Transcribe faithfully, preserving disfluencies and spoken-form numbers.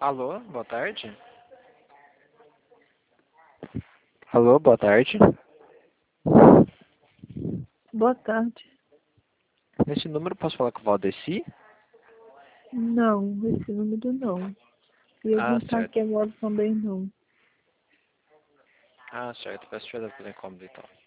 Alô, boa tarde. Alô, boa tarde. Boa tarde. Nesse número posso falar com o Valdeci? Não, esse número não. E ele Ah, não tá certo. aqui agora também não. Ah, certo. Peço perdão pelo incômodo então.